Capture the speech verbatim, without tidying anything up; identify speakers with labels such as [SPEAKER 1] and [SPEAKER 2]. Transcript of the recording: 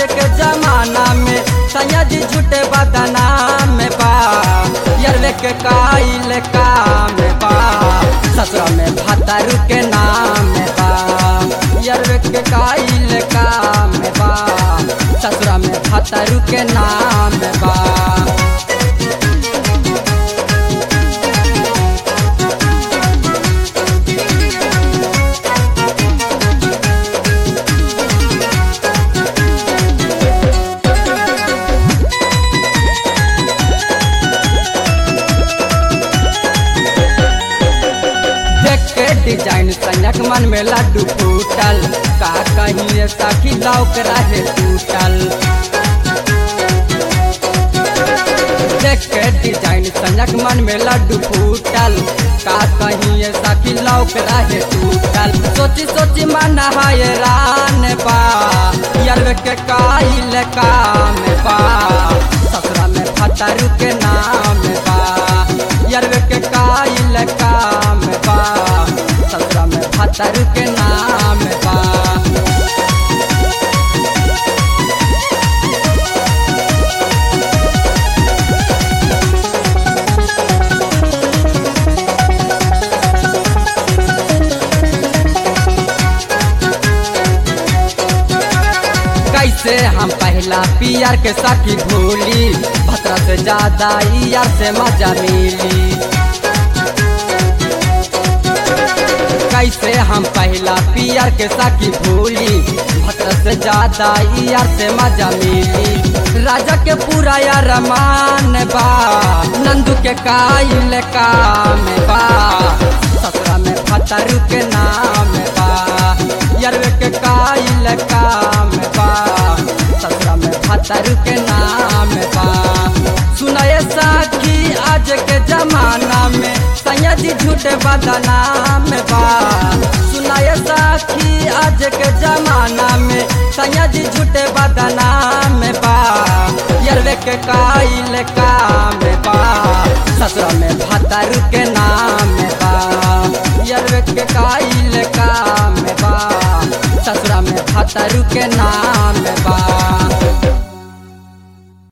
[SPEAKER 1] के जमाना में सैया जी झूठे बदना में बा यरवे के काइल काम बा ससुरा में भतारू के नाम बा यरवे के काइल काम बा ससुरा में भतारू के नाम बा। डिजाइन सैयक मन में लड्डू फूटल का कहीं सखी लौक रहे टूटल देख के डिजाइन सैयक मन में लड्डू फूटल का कहीं सखी लौक रहे टूटल सोची सोची मन हैरान बा यरवे के काइल काम बा ससुरा में भतारू के नाम बा यरवे के काइल काम बा ससुरा में भतारू के नाम बा। कैसे हम पहला पियर के सखी भूली भतरा से ज्यादा यार से मजा मिली कैसे हम पहला पियर के सखी भूली भतरा से ज्यादा यार से मजा मिली राजा के पूरा यार मान बा नंदू के काइल काम बा ससुरा में भतारू के नाम बा यरवे के काइल काम बा ससुरा में भतारू के नाम बा। सुनाए साखी आज के जमाना में सैया जी झूठे बदनाम बा सुनाए साखी आज के जमाना में सैया जी झूठे बदनाम बा यरवे के काइल काम बा ससुरा में भतारू के नाम बा यरवे के काइल काम बा ससुरा में भतारू के नाम बा।